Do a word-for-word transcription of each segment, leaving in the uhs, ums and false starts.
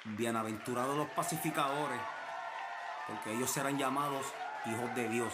Bienaventurados los pacificadores, porque ellos serán llamados hijos de Dios.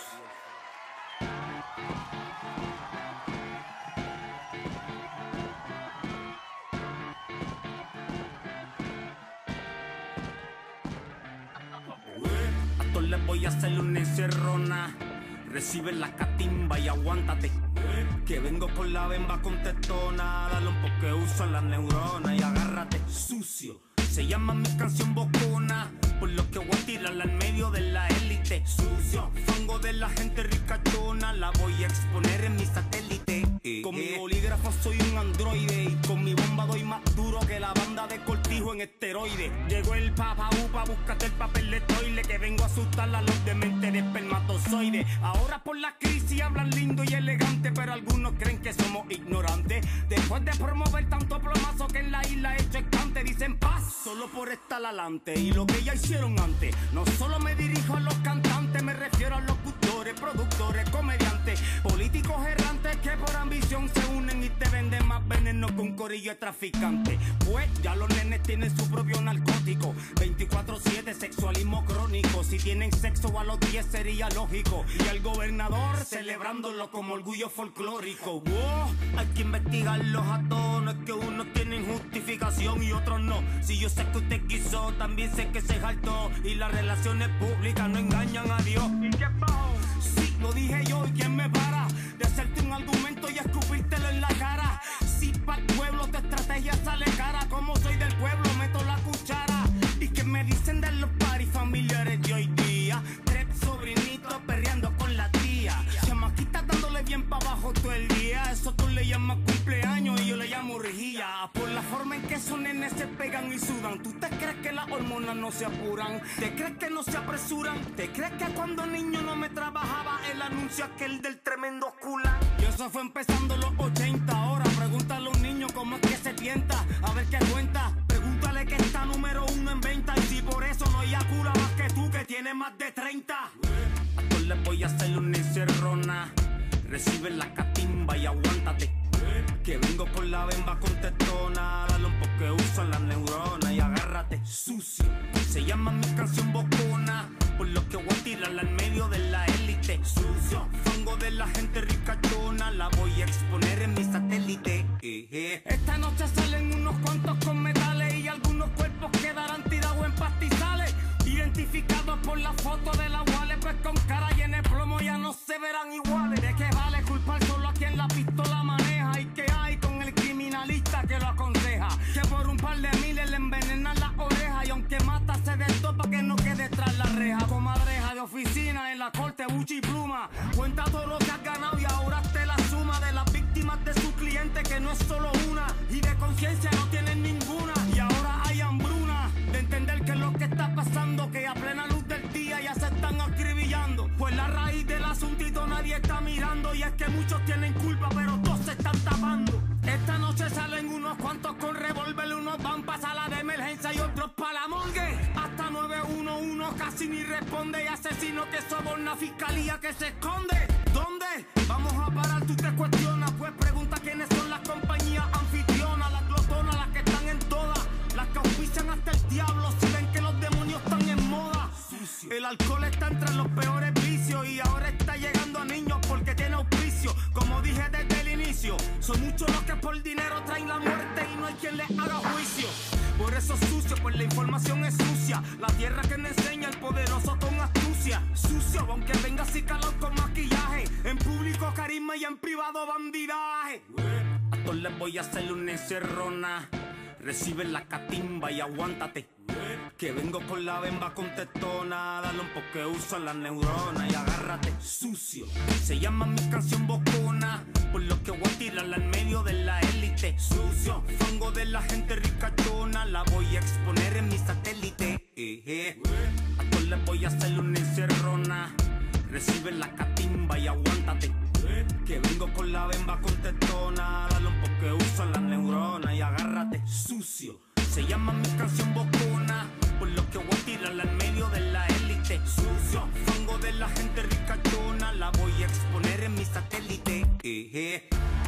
A todos les voy a hacerle una encerrona. Recibe la catimba y aguántate, que vengo con la bemba contestona. Dale un poco, uso las neuronas y agárrate, sucio. Se llama mi canción bocona, por lo que voy a tirarla en medio de la élite. Sucio, fango de la gente ricachona, la voy a exponer en mi satélite. Eh, con eh. mi bolígrafo soy un androide, y con mi bomba doy más duro que la banda de Cortijo en esteroide. Llegó el papa upa, búscate el papel de toile, que vengo a asustar a los dementes de espermatozoide. Ahora por la crisis hablan lindo y elegante, pero algunos creen que somos ignorantes. Después de promover tanto plomazo que en la isla he hecho escante, dicen paz solo por estar adelante. Y lo que ya hicieron antes, no solo me dirijo a los cantantes, me refiero a locutores, productores, comediantes, políticos errantes que por ambición se unen y te venden más veneno que un corillo de traficantes. Pues ya los nenes tienen su propio narcótico, veinticuatro siete sexualismo crónico. Si tienen sexo a los diez sería lógico, y el gobernador celebrándolo como orgullo folclórico. Wow, hay que investigarlos a todos, no es que unos tienen justificación y otros no. Si yo sé que usted quiso, también sé que se jaltó, y las relaciones públicas no engañan a Dios. ¿Y qué pasó? Sí, lo dije yo, ¿y quién me para de hacerte un argumento y escupírtelo en la cara? Si pa'l pueblo tu estrategia sale cara, como soy del pueblo meto la cuchara. ¿Y qué me dicen de los paris familiares de hoy día? Tres sobrinitos perreando con la tía, chamaquitas dándole bien pa' abajo todo el día. Eso tú le llamas cumpleaños y yo le llamo rejilla, por la forma en que esos nenes se pegan y sudan. ¿Tú te crees que las hormonas no se apuran? ¿Te crees que no se apresuran? ¿Te crees que cuando niño no me trabajaba el anuncio aquel del tremendo culán? Y eso fue empezando los ochenta. Ahora pregúntale a un niño cómo es que se tienta, a ver qué cuenta. Pregúntale que está número uno en venta, y si por eso no hay cura más que tú que tienes más de treinta. A todos les voy a hacer una encerrona. Recibe la catimba y aguántate, que vengo con la bemba contestona. Dale un poco, uso las neuronas y agárrate, sucio. Se llama mi canción bocona, por lo que voy a tirarla en medio de la élite. Sucio, fango de la gente ricachona, la voy a exponer en mi satélite. Eh, eh. Esta noche salen unos cuantos con metales, y algunos cuerpos quedarán tirados en pastizales, identificados por la foto de la wallet, pues con cara llena de plomo ya no se verán iguales. ¿De qué vale culpar solo a quien la pistola maneja? ¿Y qué hay con el criminalista que lo aconseja? Que por un par de miles le envenenan las orejas, y aunque mata se destopa que no quede tras la reja. Comadreja de oficina en la corte, buchi y pluma, cuenta todo lo que has ganado y ahora te la suma de las víctimas de su cliente, que no es solo una, y de conciencia no tienen ninguna. Y ahora hay hambruna de entender que es lo que está pasando, que a plena luz del día ya se están acribillando. Pues la raíz del asuntito nadie está mirando, y es que muchos tienen culpa pero todos se están tapando. Esta noche salen unos cuantos con revólver, unos van pa' sala de emergencia y otros pa' la morgue. Hasta nueve uno uno casi ni responde, y asesino que soborna fiscalía que se esconde. ¿Dónde vamos a parar? Tú te cuestionas, pues pregunta quiénes son las compañías anfitrionas, las glotonas, las que están en todas, las que auspician hasta el diablo, si ven que los demonios están en moda. El alcohol está entre los peores vicios, y ahora está llegando a niños porque tiene auspicio. Como dije desde el inicio, son muchos los que por dinero traen la muerte y no hay quien les haga juicio. Por eso sucio, pues la información es sucia, la tierra que me enseña el poderoso con astucia. Sucio, aunque venga así calor con maquillaje, en público carisma y en privado bandidaje. A todos les voy a hacer una encerrona. Recibe la catimba y aguántate, que vengo con la bemba contestona. Dale un poco, uso las neuronas y agárrate, sucio. Se llama mi canción bocona, por lo que voy a tirarla en medio de la élite. Sucio, fango de la gente ricachona, la voy a exponer en mi satélite. Eh, eh. A todos les voy a hacer una encerrona. Recibe la catimba y aguántate, que vengo con la bemba contestona. Dale un poco, uso las neuronas y agárrate, sucio. Se llama mi canción bocona, por lo que voy a tirarla en medio de la élite. Sucio, fango de la gente ricachona, la voy a exponer en mi satélite. Eh, eh.